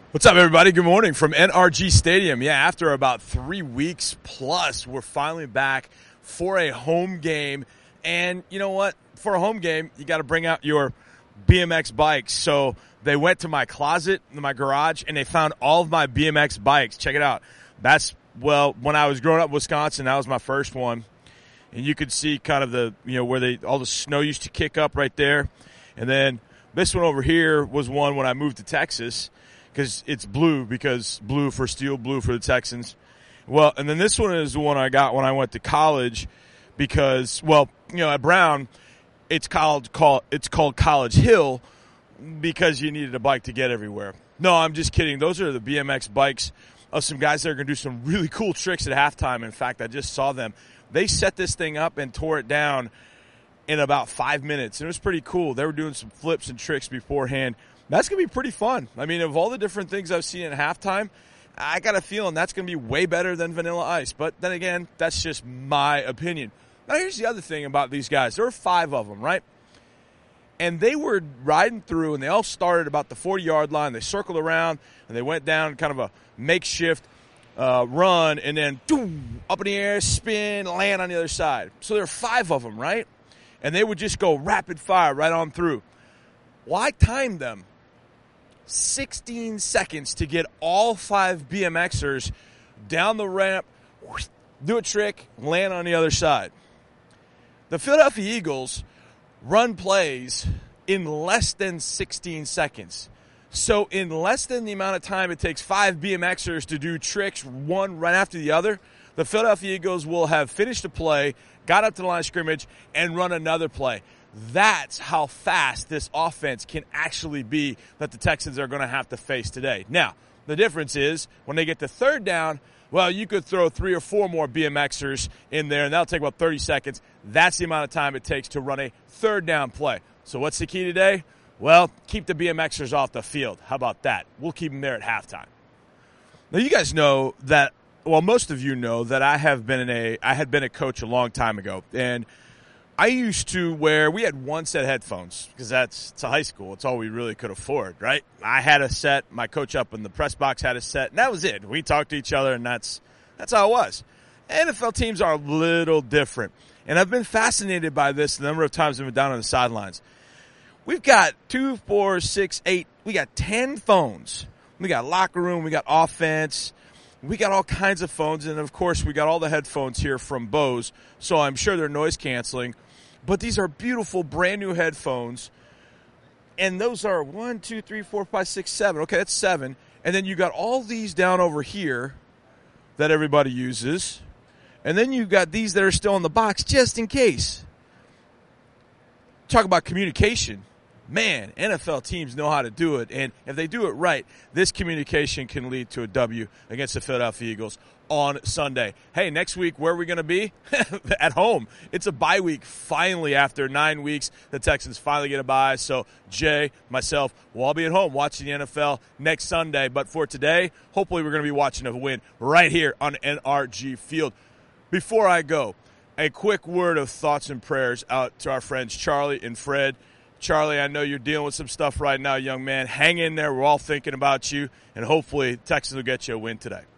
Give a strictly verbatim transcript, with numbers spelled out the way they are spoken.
What's up, everybody? Good morning from N R G Stadium. Yeah, after about three weeks plus, we're finally back for a home game. And you know what? For a home game, you got to bring out your B M X bikes. So they went to my closet, my garage, and they found all of my B M X bikes. Check it out. That's, well, when I was growing up in Wisconsin, that was my first one. And you could see kind of the, you know, where they all the snow used to kick up right there. And then this one over here was one when I moved to Texas. Because it's blue, because blue for steel, blue for the Texans. Well, and then this one is the one I got when I went to college because, well, you know, at Brown, it's called, call, it's called College Hill because you needed a bike to get everywhere. No, I'm just kidding. Those are the B M X bikes of some guys that are going to do some really cool tricks at halftime. In fact, I just saw them. They set this thing up and tore it down in about five minutes. And it was pretty cool. They were doing some flips and tricks beforehand. That's going to be pretty fun. I mean, of all the different things I've seen at halftime, I got a feeling that's going to be way better than Vanilla Ice. But then again, that's just my opinion. Now, here's the other thing about these guys. There were five of them, right? And they were riding through, and they all started about the forty-yard line. They circled around, and they went down kind of a makeshift uh, run, and then doom, up in the air, spin, land on the other side. So there were five of them, right? And they would just go rapid fire right on through. Well, I timed them. sixteen seconds to get all five B M Xers down the ramp, do a trick, land on the other side. The Philadelphia Eagles run plays in less than sixteen seconds. So in less than the amount of time it takes five B M Xers to do tricks, one right after the other, the Philadelphia Eagles will have finished a play, got up to the line of scrimmage, and run another play. That's how fast this offense can actually be that the Texans are going to have to face today. Now, the difference is when they get to third down, well, you could throw three or four more B M Xers in there, and that'll take about thirty seconds. That's the amount of time it takes to run a third down play. So what's the key today? Well, keep the B M Xers off the field. How about that? We'll keep them there at halftime. Now, you guys know that, well, most of you know that I have been in a, I had been a coach a long time ago, and I used to wear, we had one set of headphones because that's, it's a high school. It's all we really could afford, right? I had a set. My coach up in the press box had a set, and that was it. We talked to each other, and that's, that's how it was. N F L teams are a little different, and I've been fascinated by this the number of times I've been down on the sidelines. We've got two, four, six, eight, we got ten phones. We got locker room, we got offense. We got all kinds of phones, and of course, we got all the headphones here from Bose, so I'm sure they're noise canceling. But these are beautiful, brand new headphones, and those are one, two, three, four, five, six, seven. Okay, that's seven. And then you got all these down over here that everybody uses, and then you got these that are still in the box just in case. Talk about communication. Man, N F L teams know how to do it, and if they do it right, this communication can lead to a W against the Philadelphia Eagles on Sunday. Hey, next week, where are we going to be? At home. It's a bye week, finally, after nine weeks. The Texans finally get a bye, so Jay, myself, we'll all be at home watching the N F L next Sunday. But for today, hopefully we're going to be watching a win right here on N R G Field. Before I go, a quick word of thoughts and prayers out to our friends Charlie and Fred. Charlie, I know you're dealing with some stuff right now, young man. Hang in there. We're all thinking about you, and hopefully Texans will get you a win today.